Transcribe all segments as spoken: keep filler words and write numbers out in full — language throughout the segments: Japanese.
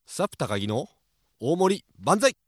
スラップ高木の大盛り万歳。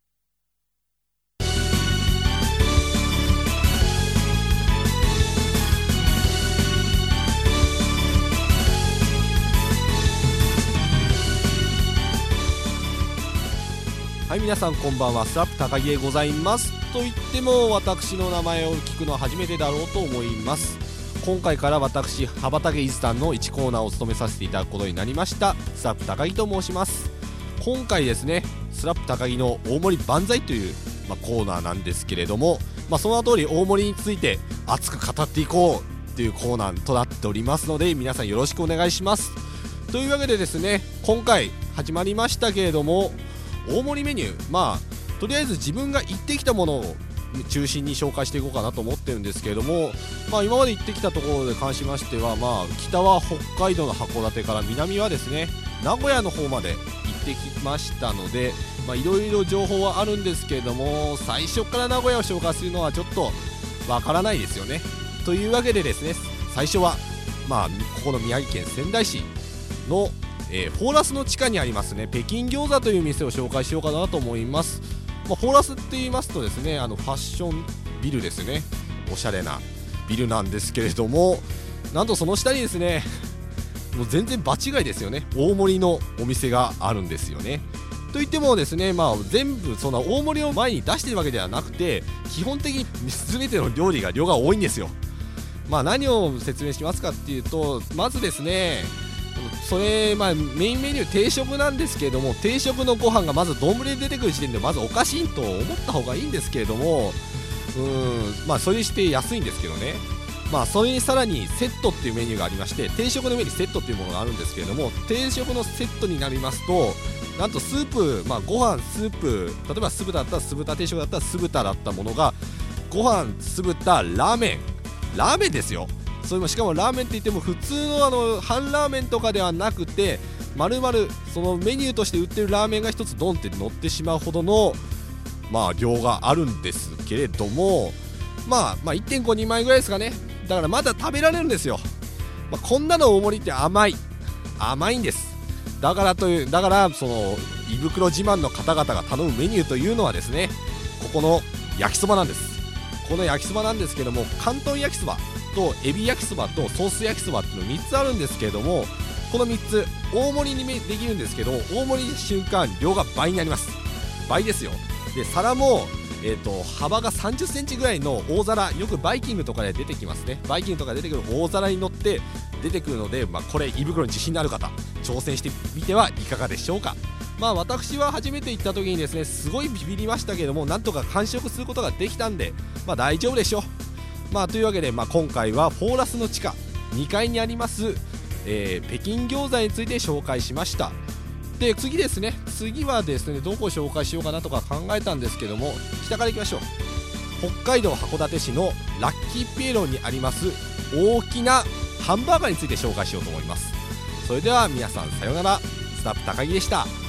はい、皆さんこんばんは。スラップ高木でございます。と言っても私の名前を聞くのは初めてだろうと思います。今回から私羽ばたけ伊豆さんのいちコーナーを務めさせていただくことになりましたスラップ高木と申します。今回ですね、スラップ高木の大盛り万歳という、まあ、コーナーなんですけれども、まあ、その通り大盛りについて熱く語っていこうというコーナーとなっておりますので、皆さんよろしくお願いします。というわけでですね、今回始まりましたけれども、大盛りメニュー、まあとりあえず自分が行ってきたものを中心に紹介していこうかなと思ってるんですけれども、まあ、今まで行ってきたところで関しましては、まあ、北は北海道の函館から南はですね名古屋の方まで行ってきましたので、いろいろ情報はあるんですけれども、最初から名古屋を紹介するのはちょっとわからないですよね。というわけでですね、最初は、まあ、ここの宮城県仙台市の、えー、フォーラスの地下にありますね北京餃子という店を紹介しようかなと思います。まあ、フォーラスって言いますとですね、あのファッションビルですね、おしゃれなビルなんですけれども、なんとその下にですね、もう全然場違いですよね、大盛りのお店があるんですよね。といってもですね、まあ、全部その大盛りを前に出してるわけではなくて、基本的に全ての料理が量が多いんですよ。まあ、何を説明しますかっていうと、まずですね、それ、まあ、メインメニュー定食なんですけれども、定食のご飯がまず丼で出てくる時点でまずおかしいと思った方がいいんですけれども、うーん、まあ、それにして安いんですけどね。まあ、それにさらにセットっていうメニューがありまして、定食の上にセットっていうものがあるんですけれども、定食のセットになりますと、なんとスープ、まあ、ご飯スープ、例えば酢豚だったら酢豚定食だったら酢豚だったものが、ご飯酢豚ラーメンラーメンですよ。それもしかもラーメンって言っても普通のあの半ラーメンとかではなくて、丸々そのメニューとして売ってるラーメンが一つドンって乗ってしまうほどの、まあ、量があるんですけれども、まあ、まあ いってんご、にまいぐらいですかね。だからまだ食べられるんですよ。まあ、こんなの大盛りって甘い甘いんです。だからというだからその胃袋自慢の方々が頼むメニューというのはですね、ここの焼きそばなんです。この焼きそばなんですけども、広東焼きそばとエビ焼きそばとソース焼きそばっていうのみっつあるんですけれども、このみっつ大盛りにできるんですけど、大盛りの瞬間量が倍になります。倍ですよ。で皿も、えー、と幅がさんじゅっセンチぐらいの大皿、よくバイキングとかで出てきますね。バイキングとかで出てくる大皿に乗って出てくるので、まあ、これ胃袋に自信のある方挑戦してみてはいかがでしょうか。まあ、私は初めて行った時にですね、すごいビビりましたけども、なんとか完食することができたんで、まあ、大丈夫でしょう。まあ、というわけで、まあ、今回はフォーラスの地下にかいにあります、えー、北京餃子について紹介しました。で次ですね次はですねどこを紹介しようかなとか考えたんですけども、北から行きましょう。北海道函館市のラッキーピエロにあります大きなハンバーガーについて紹介しようと思います。それでは皆さんさようなら。スタッフ高木でした。